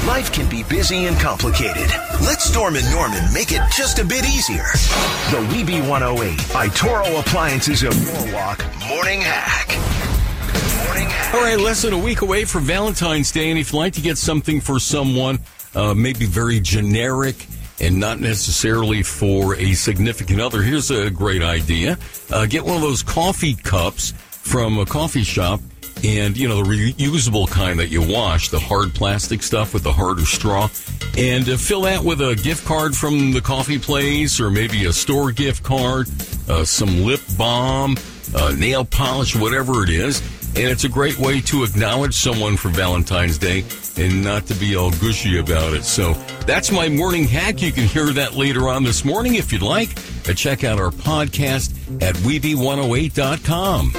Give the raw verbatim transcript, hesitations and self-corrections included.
Life can be busy and complicated. Let Storm and Norman make it just a bit easier. The Weeby one oh eight by Toro Appliances of Norwalk Morning Hack. Morning Hack. All right, less than a week away from Valentine's Day, and if you'd like to get something for someone, uh, maybe very generic and not necessarily for a significant other, here's a great idea. Uh, get one of those coffee cups from a coffee shop, and, you know, the reusable kind that you wash, the hard plastic stuff with the harder straw, and uh, fill that with a gift card from the coffee place or maybe a store gift card, uh, some lip balm, uh, nail polish, whatever it is. And it's a great way to acknowledge someone for Valentine's Day and not to be all gushy about it. So that's my morning hack. You can hear that later on this morning if you'd like. Uh, check out our podcast at Weeby one oh eight dot com.